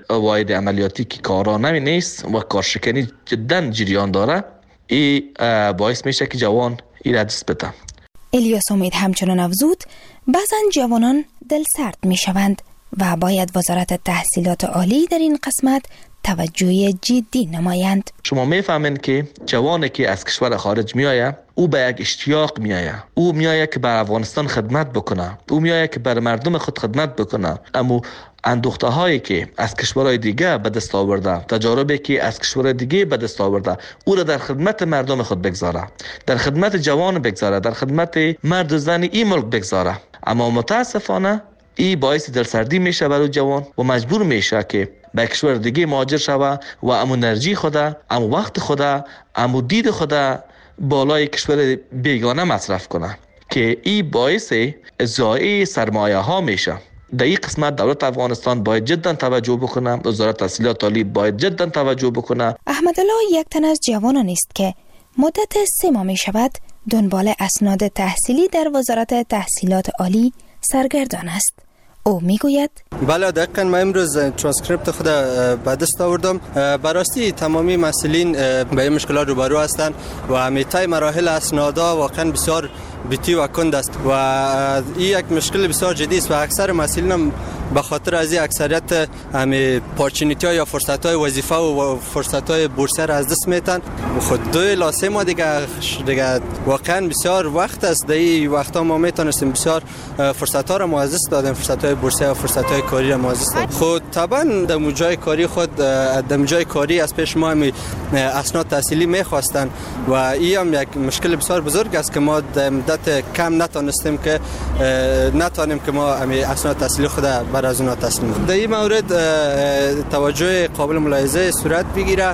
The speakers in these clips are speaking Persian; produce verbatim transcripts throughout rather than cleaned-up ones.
واحد عملیاتی که کارا نمی نیست و کارشکنی جدا جریان داره، این باعث میشه که جوان این را دست بده. الیاس امید همچنان افزود بعضا جوانان دل سرد می شوند و باید وزارت تحصیلات عالی در این قسمت توجه جدی نمایند. شما میفهمین که جوانی که از کشور خارج میآید، او به یک اشتیاق میآید، او میآید که بر افغانستان خدمت بکنه، او میآید که بر مردم خود خدمت بکنه، اما اندوخته هایی که از کشورهای دیگه به دست آورده، تجاربی که از کشورهای دیگه به دست آورده، او را در خدمت مردم خود بگذاره، در خدمت جوان بگذاره، در خدمت مرد و زن این ملک بگذاره. اما متاسفانه این باعث دلسردی میشه برای جوان و مجبور میشه که به کشور دیگه مهاجر شوه و امو انرژی خدا، امو وقت خدا، امو دید خدا بالای کشور بیگانه مصرف کنه که این باعث ضایع سرمایه ها میشه. در این قسمت دولت افغانستان باید جدا توجه بکنه، وزارت تحصیلات عالی باید جدا توجه بکنه. احمدالله یک تن از جوانان است که مدت سه ماه می شود دنبال اسناد تحصیلی در وزارت تحصیلات عالی سرگردان است. او میگوید بله دقیقاً من امروز ترانسکریپت خود به دست آوردم. براستی تمامی مسئولین به این مشکلات روبرو هستند و همیشه مراحل اسنادا واقعاً بسیار بیتی و کند است و این یک مشکل بسیار جدی است و اکثر مسئولین هم به خاطر از این اکثریت همه پارچینیتی ها یا فرصت های وظیفه و فرصت های بورسیه را از دست میتن. خود دو لازم ما دیگه دیگه واقعا بسیار وقت است. در این وقتا ما میتونستیم بسیار فرصت ها را از دست دادیم، فرصت های بورسیه و فرصت های کاری را از دست دادیم. خود طبعا در جای کاری خود در جای کاری از پیش ما هم اسناد تحصیلی میخواستن و این هم یک مشکل بسیار بزرگ است که ما در مدت کم نتونستیم که نتونیم که ما همین اسناد تحصیلی خود بر از اونها تسلیم کنیم. در این مورد توجه قابل ملاحظه صورت بگیره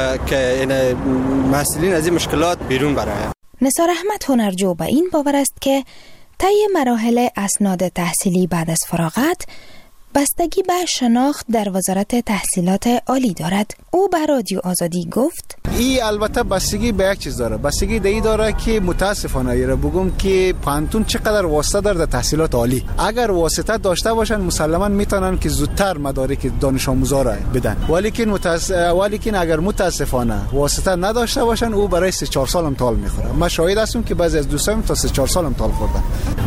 که این مسئولین از این مشکلات بیرون برآیند. نثار احمد هنرجو به این باور است که طی مراحل اسناد تحصیلی بعد از فراغت بستگی به شناخت در وزارت تحصیلات عالی دارد. او به رادیو آزادی گفت این البته بستگی به یک چیز داره، بستگی به این داره که متاسفانه ایره بگم که پانتون چقدر واسطه داره در تحصیلات عالی. اگر واسطه داشته باشن مسلما میتونن که زودتر مدارک دانش آموزا را بدن، ولی که متاس... ولی که اگر متاسفانه واسطه نداشته باشن او برای سه چهار سال هم طول میخوره. من شاهد هستم که بعضی از دوستانم تا سه چهار سال هم طول خوردن.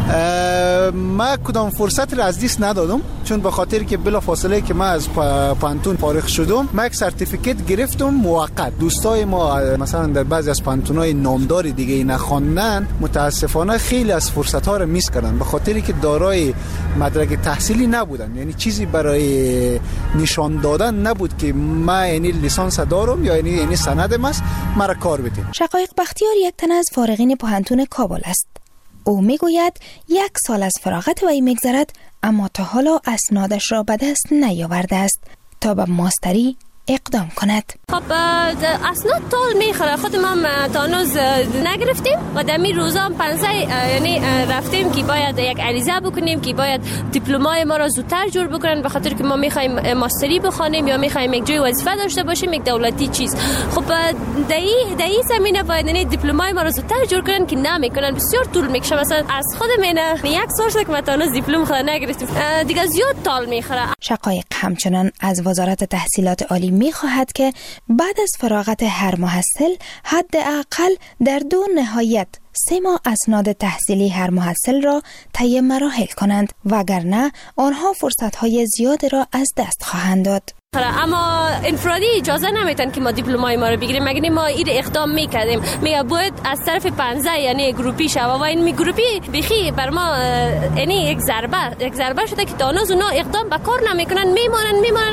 اه... ما کدام فرصت را از دست ندادم، چون به خاطر که بلا فاصله که من از پانتون فارغ شدم من یک سرتیفیکیت گرفتم موقت. دوستای ما مثلا در بعضی از پانتونای نامدار دیگه نخواندن متاسفانه خیلی از فرصت ها رو میس کردن به خاطر که دارای مدرک تحصیلی نبودن، یعنی چیزی برای نشان دادن نبود که ما یعنی لیسانس دارم یا یعنی یعنی سندم است مرا کار بده. شقایق بختیار یک تن از فارغین پانتون کابل است. او میگوید یک سال از فراغت وی میگذرد اما تا حالا اسنادش را به دست نیاورده است تا به ماستری اقدام کند. خب اسناد طول میخوره، خود ما تا هنوز نگرفتیم و در می روزا هم پنزه یعنی رفتیم که باید یک عریضه بکنیم که باید دیپلمای ما را زودتر جور بکنن به خاطر که ما میخوایم ماستری بخوانیم یا میخوایم یک جای وظیفه داشته باشیم یک دولتی چیز. خب در این در این زمینه باید یعنی دیپلمای ما را زودتر جور کنن که نمیکنن، بسیار طول میکشه. مثلا از خود منه یک سال شده که ما تا هنوز دیپلم خود نگرفتیم، دیگه زیاد طول میخوره. شقایق همچنان از وزارت تحصیلات عالی می‌خواهد که بعد از فراغت هر محصل حداقل در دو نهایت سه ماه اسناد تحصیلی هر محصل را طی مراحل کنند وگرنه آنها فرصت‌های زیاد را از دست خواهند داد. اما انفرادی اجازه نمیتن که ما دیپلمای ما رو بگیریم، مگر ما این اقدام میکردیم میگه باید از طرف پنزه یعنی گروپی شوه و این می گروپی بخی بر ما یعنی یک ضربه یک ضربه شده که تا هنوز اونا اقدام به کار نمیکنن، میمونن میمونن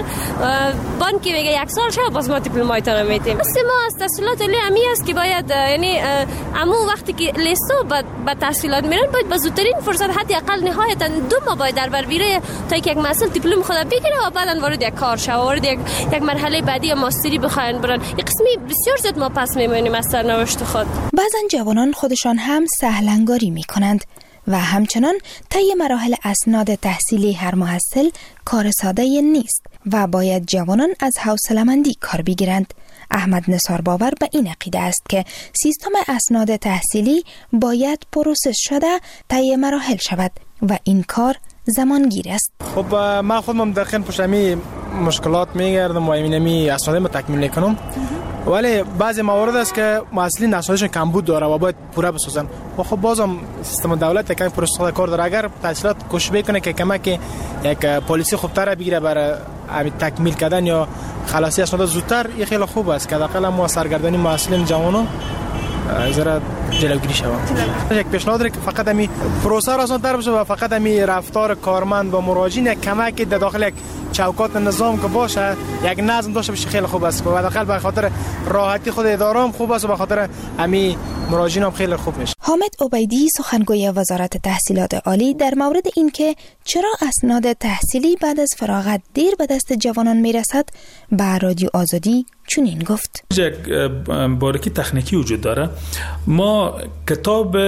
بانک میگه یک سال شده باز ما دیپلمای تا نمیتیم. بس ما از تحصیلات عالی امی است که باید یعنی امو وقتی که لیستو به تحصیلات میرن باید به زودترین فرصت حداقل نهایتا دو ماه باید در بر بیره تا یک محصل دیپلم خود بگیره و بعدن وارد یک کار شوه، وارد یک یک مرحله بعدی ماستری بخواین برن. یک قسمی بسیار زیاد ما پس میمونیم از سرنوشت خود. بعضن جوانان خودشان هم سهلنگاری میکنند و همچنان طی مراحل اسناد تحصیلی هر محصل کار ساده نیست و باید جوانان از حوصله‌مندی کار بگیرند. احمد نثار باور به این عقیده است که سیستم اسناد تحصیلی باید پروسس شده طی مراحل شود و این کار زمانگیر است. خب من خودم دقیقاً پشت می مشکلات میگردم و اینمی اسناد تکمیل نکنم، ولی بعضی موارد است که مسئولین اسنادشون کمبود داره و باید پوره بسازن. و خب بازم سیستم دولت کمی پروسه کار داره. اگر تحصیلات کوشش بکنه که کمک یک پلیسی خوبتر بگیره برای تکمیل کردن یا خلاصی اسناد زودتر، این خیلی خوب است که حداقل ما سرگردانی مسئولین جوانو ذره جلوگیری شود. یک پیشنهاد که فقط همین پروسه را آسان‌تر بشه و فقط همین رفتار کارمند و مراجعین یک کمک در داخل یک چوکات نظام که باشه، یک نظم داشته باشه، خیلی خوب است. و حداقل به خاطر راحتی خود اداره هم خوب است و به خاطر همین مراجعین هم خیلی خوب میشه. حامد عبیدی سخنگوی وزارت تحصیلات عالی در مورد اینکه چرا اسناد تحصیلی بعد از فراغت دیر به دست جوانان میرسد به رادیو آزادی چنین گفت: یک باریکی تکنیکی وجود داره. ما کتاب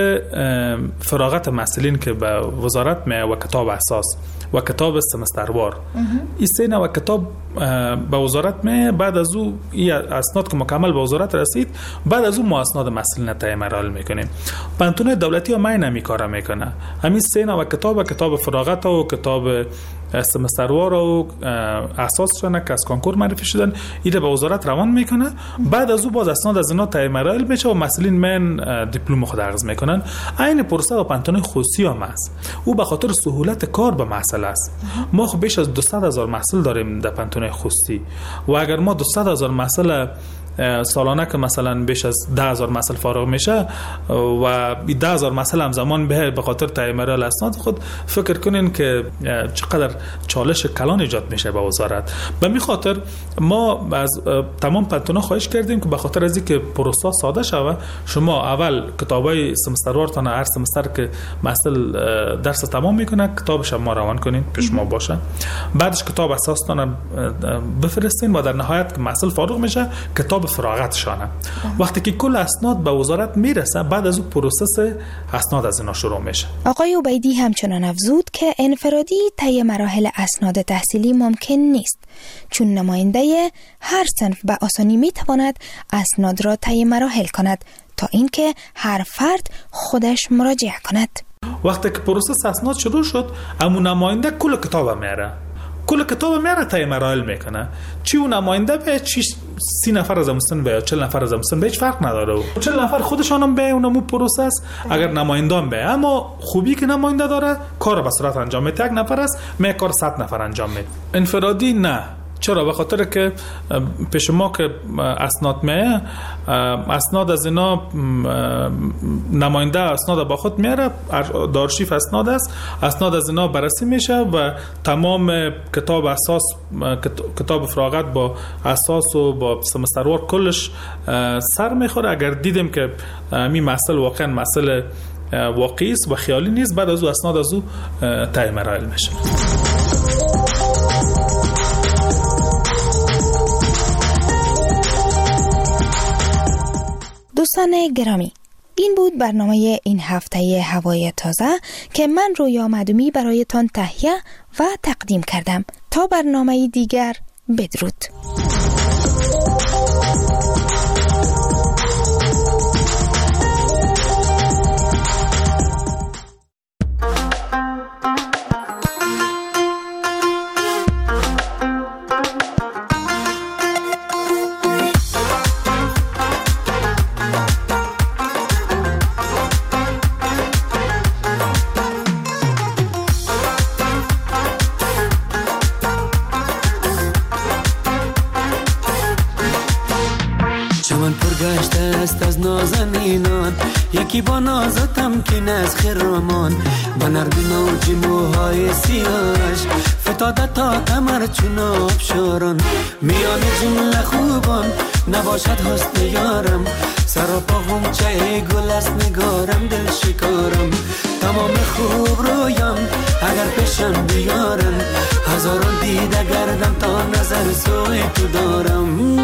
فراغت مسئولین که به وزارت می و کتاب اساس و کتاب سمستروار این سه نوع کتاب به وزارت می، بعد از او این اسناد که مکمل به وزارت رسید، بعد از او ما اسناد مسئولین تعیین مراحل میکنیم. پانتون دولتی ها ماین همی کارا میکنه. همین سه نوع کتاب، کتاب فراغت و کتاب سمستروار و اساسشون که از کنکور معرفی شدن، ایده به وزارت روان میکنه. بعد از او باز اسناد از اینا تعیین مراحل میشه و مسئولین من دیپلم خود اخذ میکنن. عین پروسه و پانتون خصوصی هم است. او به خاطر سهولت کار به محصول است. ما خب بیش از دویست هزار محصول داریم در پانتون خصوصی و اگر ما دویست هزار محصول سالانه که مثلا بیش از ده هزار مسئله فارغ میشه و ده هزار مسئله هم زمان به به خاطر تعیین مراحل اسناد خود، فکر کنین که چقدر چالش کلان ایجاد میشه به وزارت. به می خاطر ما از تمام پانتونا خواهش کردیم که به خاطر از اینکه پروسه ساده شوه، شما اول کتابای سمستروارتان هر سمستر که مسئله درس تمام میکنه کتابش ما روان کنین پیش ما باشه، بعدش کتاب اساستان بفرستین و در نهایت که مسئله فارغ میشه کتاب فراغت شانه. وقتی که کل اسناد به وزارت میرسه، بعد از اون پروسس اسناد از اینا شروع میشه. آقای عبیدی همچنان افزود که انفرادی طی مراحل اسناد تحصیلی ممکن نیست، چون نماینده هر صنف به آسانی میتواند اسناد را طی مراحل کند تا اینکه هر فرد خودش مراجعه کند. وقتی که پروسس اسناد شروع شد، همون نماینده کل کتاب میاره کل کتاب میاره طی مراحل میکنه. چی اون نماینده به چی سی نفر از امستن به یا چهل نفر از امستن به هیچ فرق نداره. چهل نفر خودشان هم به اونمو پروسس، اگر نماینده هم به، اما خوبی که نماینده داره کار به صورت انجام میده. یک نفر است می کار صد نفر انجام میده. انفرادی نه. چرا؟ به خاطر که پیش ما که اسناد میه، اسناد از اینا نماینده اسناد با خود میاره، دارشیف اسناد است، اسناد از اینا بررسی میشه و تمام کتاب اساس، کتاب فراغت با اساس و با سمستروار کلش سر میخوره. اگر دیدیم که این مسئله واقعا مسئله واقعی است و خیالی نیست، بعد از او اسناد از او تعیین مراحل میشه. دوستان گرامی، این بود برنامه این هفته هوای تازه که من رویا مدومی برایتان تهیه و تقدیم کردم. تا برنامه دیگر، بدرود. یکی با نازتم که از خرامان با نرمی موج موهای سیاهش فتاده تا کمر چون آبشاران، میان جمله خوبان نباشد حسن یارم، سر پا غنچه گل است نگارم، دل شکارم تمام خوب رویام اگر پیشم بیارم، هزاران دیده گردم تا نظر سوی تو دارم.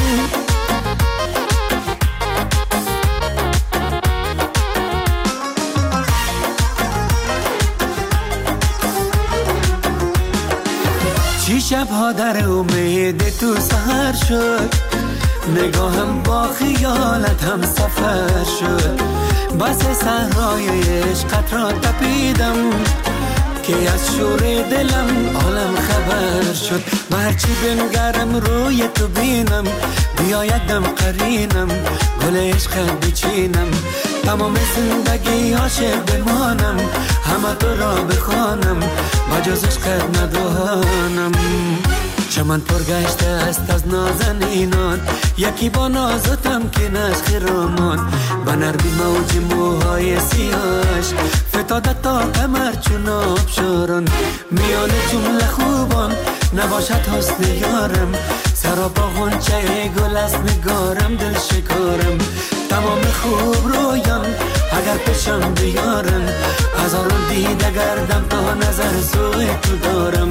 چی شبها در امید تو سهر شد، نگاهم با خیالت هم سفر شد، بس صحرای عشقت را تپیدم که از شور دلم عالم خبر شد. من هرچی بنگرم روی تو بینم، بیا یک دم قرینم گل عشقت بچینم. تمام زندگی عاشق بمانم، همه تو را بخوانم بجز عشقت ندانم. چمن پرگشته است از نازنینان، یکی با نازتم که نشخ رامان. با نرمی موج موهای سیاهش فتاده تا کمر چون آبشاران. میان جمله خوبان نباشد حسن یارم، سراپا غنچه گل است نگارم دل شکارم. تمام خوب رویان اگر پیشم بیارن، هزاران دیده گردم تا نظر سوی تو دارم.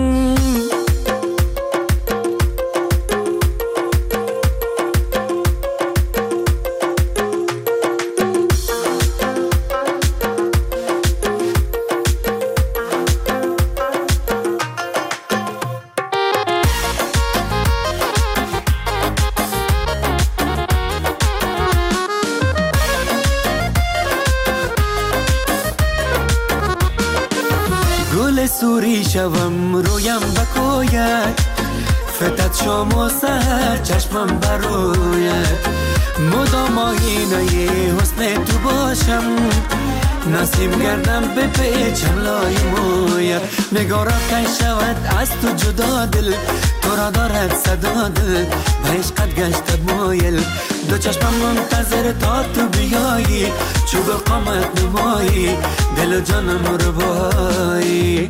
سوری شوم رویم بکوید، فتت شام و سهر چشمم بروید. مدام آینه حسن تو باشم، نسیم گردم به پیچم لای موید. نگارا کن شود از تو جدا دل، تو را دارد صدا دل به عشقت گشتد مایل. دو چشمم منتظر تا تو بیایی، چوب قامت نمایی دل و جانم رو بایی.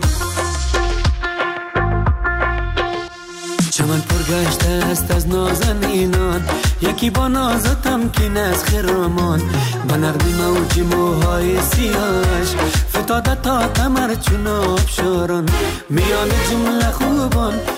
چمن پرگشته است از نازنینان، یکی با نازتم که نسخ رامان. با نرمی موج موهای سیاهش فتاده تا کمر چون آبشاران. میان جمله خوبان